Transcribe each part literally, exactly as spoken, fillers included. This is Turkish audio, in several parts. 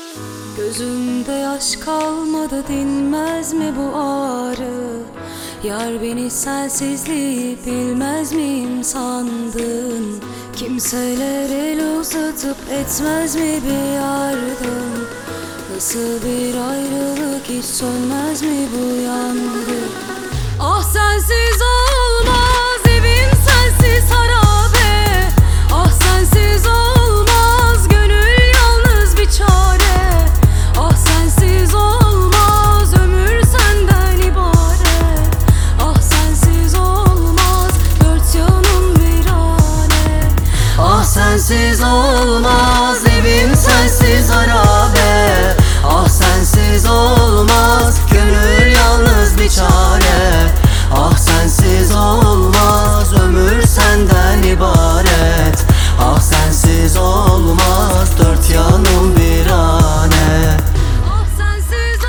Gözümde yaş kalmadı, dinmez mi bu ağrı? Yar beni sensizliği bilmez miyim sandın? Kimseler el uzatıp etmez mi bir yardım? Nasıl bir ayrılık, hiç sönmez mi bu yangın? Ah sensiz olmaz, evin sensiz harabe. Ah sensiz olmaz, gönül yalnız bir çare. Ah sensiz olmaz, ömür senden ibaret. Ah sensiz olmaz, dört yanım virane. Ah sensiz olmaz, evim sensiz harabe. Ah sensiz olmaz, gönül yalnız bir çare. Ah sensiz olmaz, ömür senden ibaret. Ah sensiz olmaz, dört yanım virane. Ah sensiz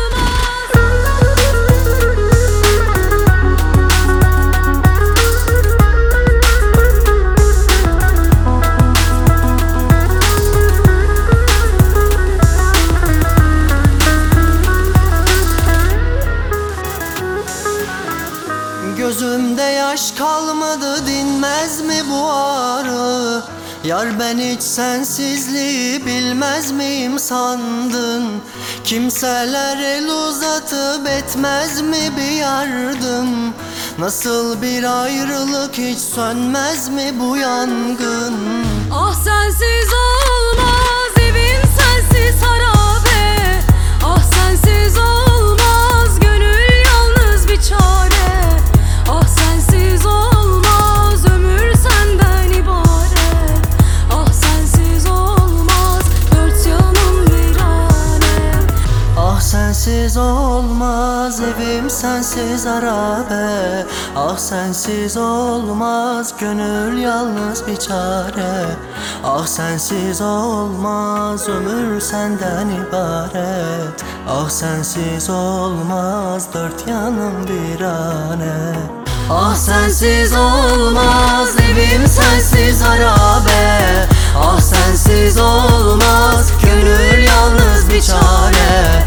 Gözümde yaş kalmadı, dinmez mi bu ağrı? Yar ben hiç sensizliği bilmez miyim sandın? Kimseler el uzatıp etmez mi bir yardım? Nasıl bir ayrılık, hiç sönmez mi bu yangın? Ah sensiz olmaz, evin sensiz harabe. Ah sensiz olmaz, gönül yalnız bir çare. Ah sensiz olmaz, ömür senden ibaret. Ah sensiz olmaz, dört yanım virane. Ah sensiz olmaz, evim sensiz harabe. Ah sensiz olmaz, gönül yalnız bir çare. Ah sensiz olmaz, ömür senden ibaret. Ah sensiz olmaz, dört yanım virane. Ah sensiz olmaz, evim sensiz harabe. Ah sensiz olmaz, gönül yalnız bir çare.